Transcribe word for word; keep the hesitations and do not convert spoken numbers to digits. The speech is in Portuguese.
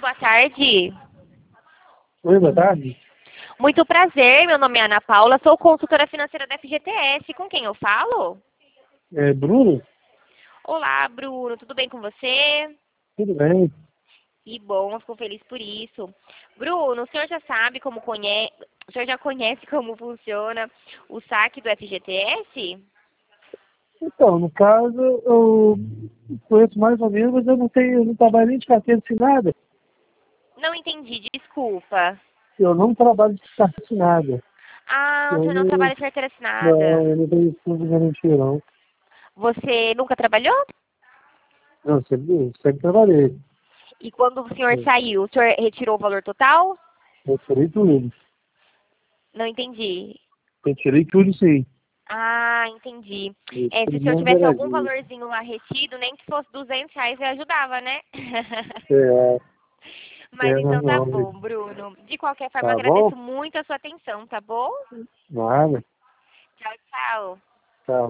boa tarde. Oi, boa tarde. Muito prazer, meu nome é Ana Paula, sou consultora financeira da F G T S. Com quem eu falo? É Bruno? Olá, Bruno, tudo bem com você? Tudo bem? Que bom, fico feliz por isso. Bruno, o senhor já sabe como conhece, o senhor já conhece como funciona o saque do F G T S? Então, no caso, eu conheço mais ou menos, mas eu não tenho, eu não trabalho nem de carteira assinada. Não entendi, desculpa. Eu não trabalho de carteira assinada. Ah, o Eu senhor não não, trabalha de carteira não, assinada. eu não tenho estudo de garantia, não. Você nunca trabalhou? Não, sempre, sempre trabalhei. E quando o senhor Eu saiu, o senhor retirou o valor total? eu tirei tudo. Não entendi. Eu tirei tudo, sim. Ah, entendi. Eu É, se o senhor tirei tivesse algum zeradinho. valorzinho lá retido, nem que fosse duzentos reais, eu ajudava, né? É, Mas é então tá normal. bom, Bruno. De qualquer forma, Tá bom? agradeço muito a sua atenção, tá bom? Nada. Tchau, tchau.